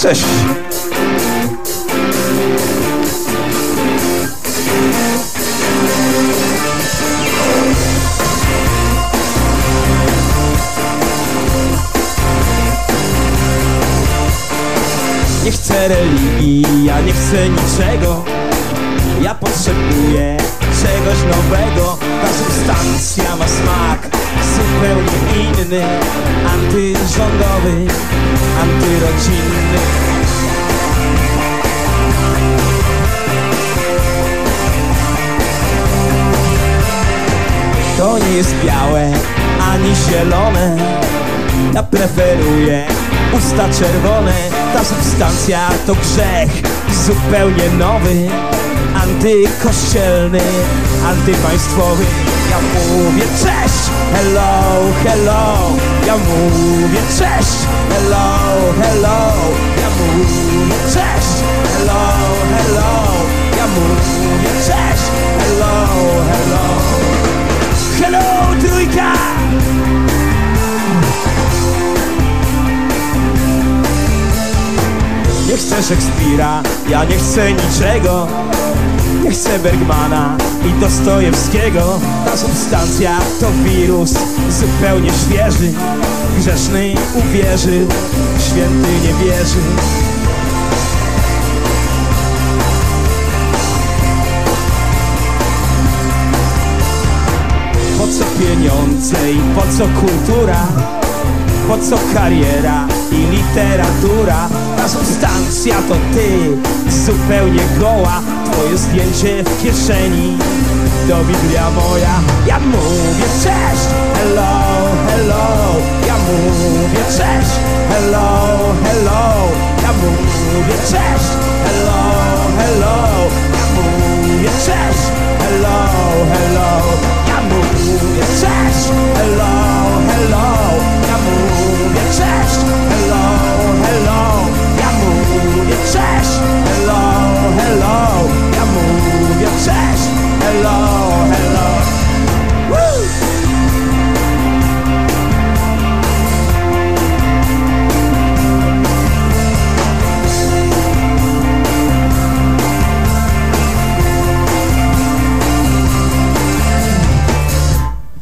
Cześć! Nie chcę religii, ja nie chcę niczego. Ja potrzebuję czegoś nowego. Ta substancja ma smak zupełnie inny, antyrządowy, antyrodzinny. To nie jest białe ani zielone. Ja preferuję usta czerwone. Ta substancja to grzech zupełnie nowy, antykościelny, antypaństwowy. Ja mówię cześć, hello, hello. Ja mówię cześć, hello, hello. Ja mówię cześć, hello, hello. Ja mówię cześć, hello, hello. Hello, trójka! Nie chcę Szekspira, ja nie chcę niczego. Nie chcę Bergmana i Dostojewskiego. Ta substancja to wirus zupełnie świeży. Grzeszny uwierzył, święty nie wierzy. Po co pieniądze i po co kultura? Po co kariera i literatura? Ta substancja to ty, zupełnie goła. Twoje zdjęcie w kieszeni to Biblia moja. Ja mówię cześć, hello, hello.